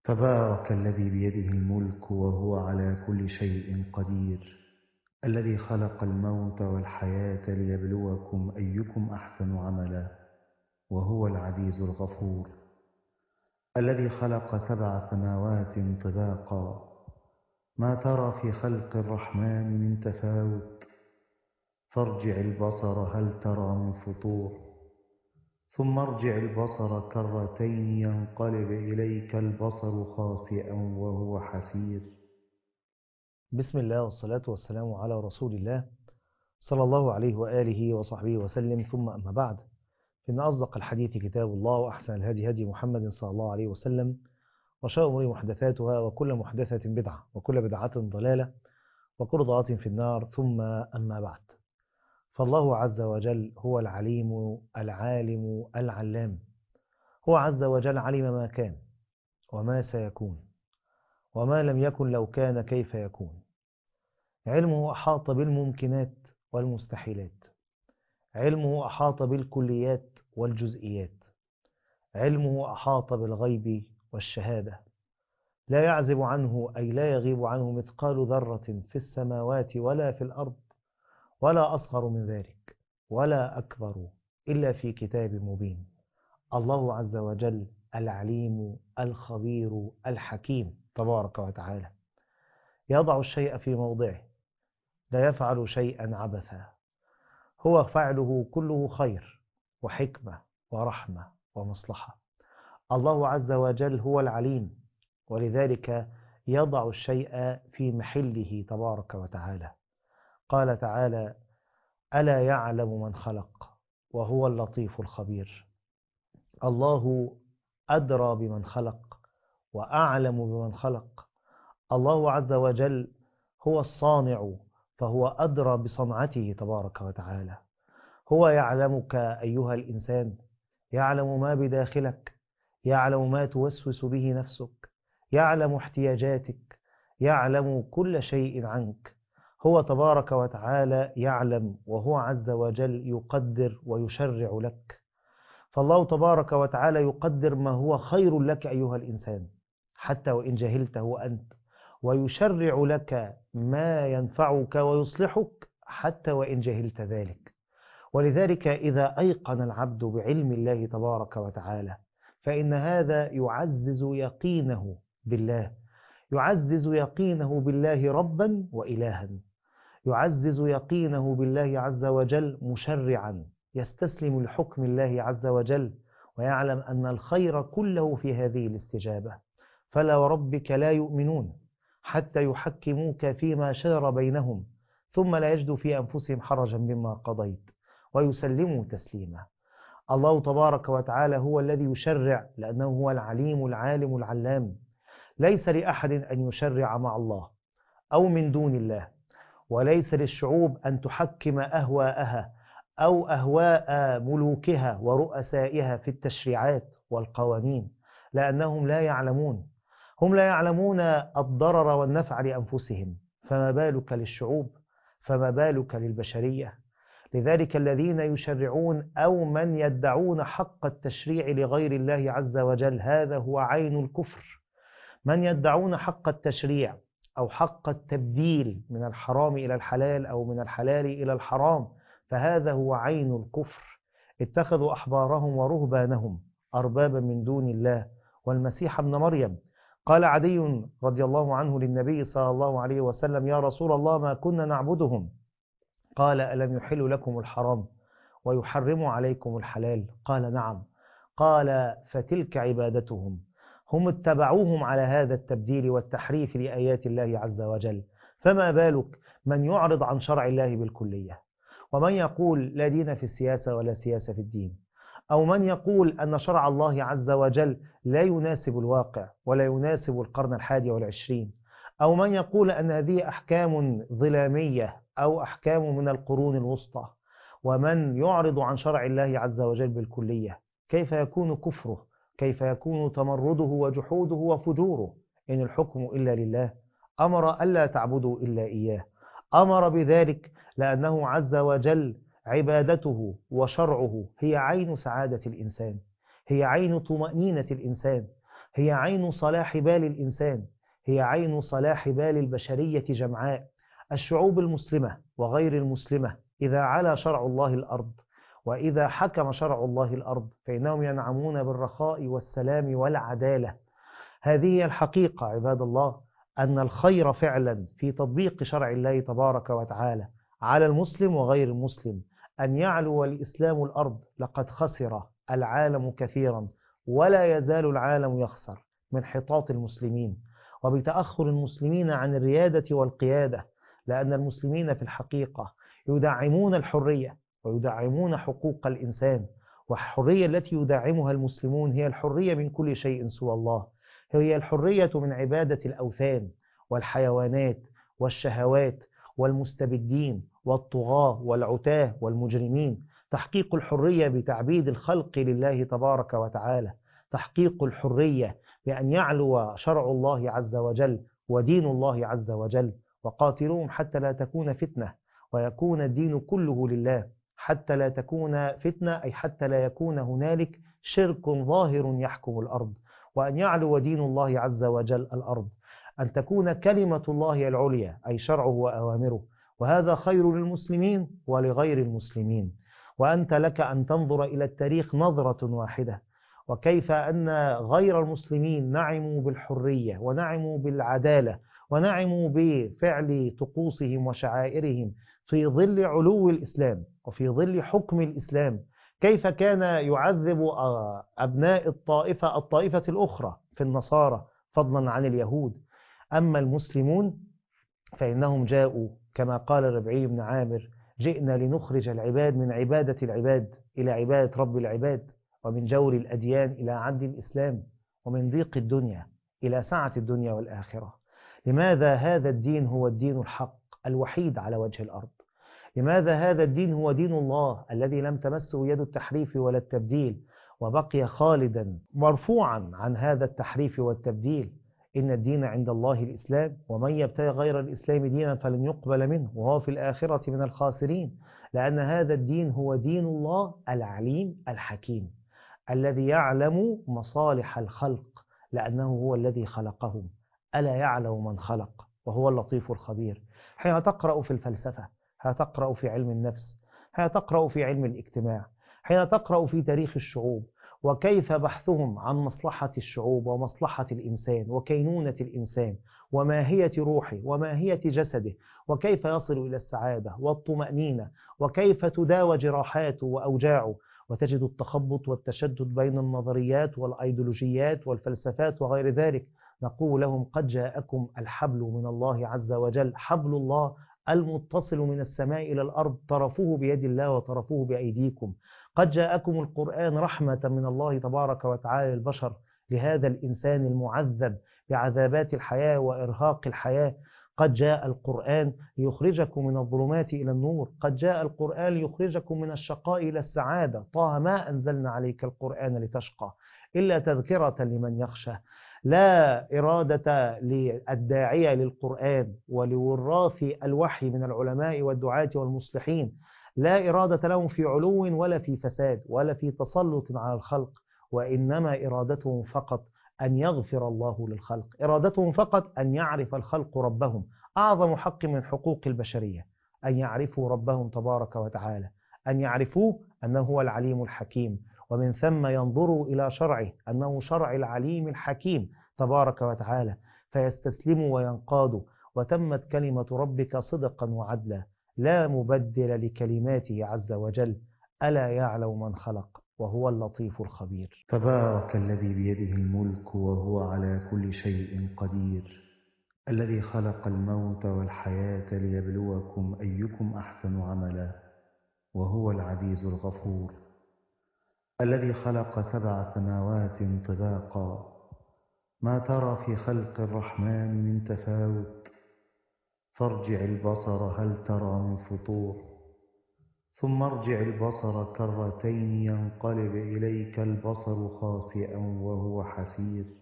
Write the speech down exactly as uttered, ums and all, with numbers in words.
تبارك الذي بيده الملك وهو على كل شيء قدير، الذي خلق الموت والحياة ليبلوكم أيكم أحسن عملا، وهو العزيز الغفور، الذي خلق سبع سماوات طباقا، ما ترى في خلق الرحمن من تفاوت، فارجع البصر هل ترى من فطور، ثم ارجع البصر كرتين ينقلب إليك البصر خاسئا وهو حسير. بسم الله والصلاة والسلام على رسول الله صلى الله عليه وآله وصحبه وسلم، ثم أما بعد، فإن أصدق الحديث كتاب الله، وأحسن الهدي هدي محمد صلى الله عليه وسلم، وشر الأمور محدثاتها، وكل محدثة بدعة، وكل بدعة ضلالة، وكل ضلالة في النار. ثم أما بعد، فالله عز وجل هو العليم العالم العلام. هو عز وجل علم ما كان وما سيكون وما لم يكن لو كان كيف يكون. علمه أحاط بالممكنات والمستحيلات، علمه أحاط بالكليات والجزئيات، علمه أحاط بالغيب والشهادة. لا يعزب عنه، أي لا يغيب عنه مثقال ذرة في السماوات ولا في الأرض، ولا أصغر من ذلك ولا أكبر، إلا في كتاب مبين. الله عز وجل العليم الخبير الحكيم تبارك وتعالى، يضع الشيء في موضعه، لا يفعل شيئا عبثا. هو فعله كله خير وحكمة ورحمة ومصلحة. الله عز وجل هو العليم، ولذلك يضع الشيء في محله تبارك وتعالى. قال تعالى: ألا يعلم من خلق وهو اللطيف الخبير. الله أدرى بمن خلق وأعلم بمن خلق. الله عز وجل هو الصانع، فهو أدرى بصنعته تبارك وتعالى. هو يعلمك أيها الإنسان، يعلم ما بداخلك، يعلم ما توسوس به نفسك، يعلم احتياجاتك، يعلم كل شيء عنك. هو تبارك وتعالى يعلم، وهو عز وجل يقدر ويشرع لك. فالله تبارك وتعالى يقدر ما هو خير لك أيها الإنسان، حتى وإن جهلته أنت، ويشرع لك ما ينفعك ويصلحك حتى وإن جهلت ذلك. ولذلك إذا أيقن العبد بعلم الله تبارك وتعالى، فإن هذا يعزز يقينه بالله، يعزز يقينه بالله ربا وإلها، يعزز يقينه بالله عز وجل مشرعا، يستسلم لحكم الله عز وجل، ويعلم أن الخير كله في هذه الاستجابة. فلا وربك لا يؤمنون حتى يحكموك فيما شجر بينهم، ثم لا يجدوا في أنفسهم حرجا مما قضيت ويسلموا تسليما. الله تبارك وتعالى هو الذي يشرع، لأنه هو العليم العالم العلام. ليس لأحد أن يشرع مع الله أو من دون الله، وليس للشعوب أن تحكم أهواءها أو أهواء ملوكها ورؤسائها في التشريعات والقوانين، لأنهم لا يعلمون. هم لا يعلمون الضرر والنفع لأنفسهم، فما بالك للشعوب، فما بالك للبشرية. لذلك الذين يشرعون أو من يدعون حق التشريع لغير الله عز وجل، هذا هو عين الكفر. من يدعون حق التشريع أو حق التبديل من الحرام إلى الحلال أو من الحلال إلى الحرام، فهذا هو عين الكفر. اتخذوا أحبارهم ورهبانهم أربابا من دون الله والمسيح ابن مريم. قال عدي رضي الله عنه للنبي صلى الله عليه وسلم: يا رسول الله، ما كنا نعبدهم. قال: ألم يحل لكم الحرام ويحرم عليكم الحلال؟ قال: نعم. قال: فتلك عبادتهم. هم اتبعوهم على هذا التبديل والتحريف لآيات الله عز وجل، فما بالك من يعرض عن شرع الله بالكلية، ومن يقول لا دين في السياسة ولا سياسة في الدين، أو من يقول أن شرع الله عز وجل لا يناسب الواقع ولا يناسب القرن الحادي والعشرين، أو من يقول أن هذه أحكام ظلامية أو أحكام من القرون الوسطى، ومن يعرض عن شرع الله عز وجل بالكلية. كيف يكون كفره؟ كيف يكون تمرده وجحوده وفجوره؟ إن الحكم إلا لله، أمر ألا تعبدوا إلا إياه، أمر بذلك لأنه عز وجل عبادته وشرعه هي عين سعادة الإنسان، هي عين طمأنينة الإنسان. هي عين صلاح بال الإنسان، هي عين صلاح بال البشرية جمعاء. الشعوب المسلمة وغير المسلمة إذا علا شرع الله الأرض وإذا حكم شرع الله الأرض فإنهم ينعمون بالرخاء والسلام والعدالة. هذه هي الحقيقة عباد الله، أن الخير فعلا في تطبيق شرع الله تبارك وتعالى على المسلم وغير المسلم. أن يعلو الإسلام الأرض لقد خسر العالم كثيرا، ولا يزال العالم يخسر من حطاط المسلمين وبتأخر المسلمين عن الريادة والقيادة، لأن المسلمين في الحقيقة يدعمون الحرية ويدعمون حقوق الإنسان، والحرية التي يدعمها المسلمون هي الحرية من كل شيء سوى الله، هي الحرية من عبادة الأوثان والحيوانات والشهوات والمستبدين والطغاة والعتاة والمجرمين. تحقيق الحرية بتعبيد الخلق لله تبارك وتعالى، تحقيق الحرية بأن يعلو شرع الله عز وجل ودين الله عز وجل. وقاتلوهم حتى لا تكون فتنة ويكون الدين كله لله. حتى لا تكون فتنة أي حتى لا يكون هنالك شرك ظاهر يحكم الأرض، وأن يعلو دين الله عز وجل الأرض، أن تكون كلمة الله العليا أي شرعه وأوامره، وهذا خير للمسلمين ولغير المسلمين. وأنت لك أن تنظر إلى التاريخ نظرة واحدة، وكيف أن غير المسلمين نعموا بالحرية ونعموا بالعدالة ونعموا بفعل طقوسهم وشعائرهم في ظل علو الإسلام وفي ظل حكم الإسلام. كيف كان يعذب أبناء الطائفة الطائفة الأخرى في النصارى فضلا عن اليهود. أما المسلمون فإنهم جاءوا كما قال الربعي بن عامر: جئنا لنخرج العباد من عبادة العباد إلى عبادة رب العباد، ومن جور الأديان إلى عدل الإسلام، ومن ضيق الدنيا إلى سعة الدنيا والآخرة. لماذا هذا الدين هو الدين الحق الوحيد على وجه الأرض؟ لماذا هذا الدين هو دين الله الذي لم تمسه يد التحريف ولا التبديل، وبقي خالدا مرفوعا عن هذا التحريف والتبديل؟ إن الدين عند الله الإسلام، ومن يبتغي غير الإسلام دينا فلن يقبل منه وهو في الآخرة من الخاسرين. لأن هذا الدين هو دين الله العليم الحكيم الذي يعلم مصالح الخلق، لأنه هو الذي خلقهم. ألا يعلم من خلق وهو اللطيف الخبير. حين تقرأ في الفلسفة، حين تقرأ في علم النفس، حين تقرأ في علم الاجتماع، حين تقرأ في تاريخ الشعوب وكيف بحثهم عن مصلحة الشعوب ومصلحة الإنسان وكينونة الإنسان وماهية روحه وماهية جسده، وكيف يصل إلى السعادة والطمأنينة، وكيف تداوى جراحاته وأوجاعه، وتجد التخبط والتشدد بين النظريات والأيديولوجيات والفلسفات وغير ذلك. نقول لهم: قد جاءكم الحبل من الله عز وجل، حبل الله المتصل من السماء إلى الأرض، طرفه بيد الله وطرفه بأيديكم. قد جاءكم القرآن رحمة من الله تبارك وتعالى للبشر، لهذا الإنسان المعذب بعذابات الحياة وإرهاق الحياة. قد جاء القرآن ليخرجكم من الظلمات إلى النور، قد جاء القرآن ليخرجكم من الشقاء إلى السعادة. طه: ما أنزلنا عليك القرآن لتشقى إلا تذكرة لمن يخشى. لا إرادة للداعية للقرآن ولوراث الوحي من العلماء والدعاة والمصلحين، لا إرادة لهم في علو ولا في فساد ولا في تسلط على الخلق، وإنما إرادتهم فقط أن يغفر الله للخلق، إرادتهم فقط أن يعرف الخلق ربهم. أعظم حق من حقوق البشرية أن يعرفوا ربهم تبارك وتعالى، أن يعرفوه أنه هو العليم الحكيم، ومن ثم ينظروا إلى شرعه أنه شرع العليم الحكيم تبارك وتعالى، فيستسلموا وينقادوا. وتمت كلمة ربك صدقا وعدلا، لا مبدل لكلماته عز وجل. ألا يعلم من خلق وهو اللطيف الخبير. تبارك الذي بيده الملك وهو على كل شيء قدير، الذي خلق الموت والحياة ليبلوكم أيكم أحسن عملا، وهو العزيز الغفور، الذي خلق سبع سماوات طباقا، ما ترى في خلق الرحمن من تفاوت، فارجع البصر هل ترى من فطور، ثم ارجع البصر كرتين ينقلب إليك البصر خاسئا وهو حسير،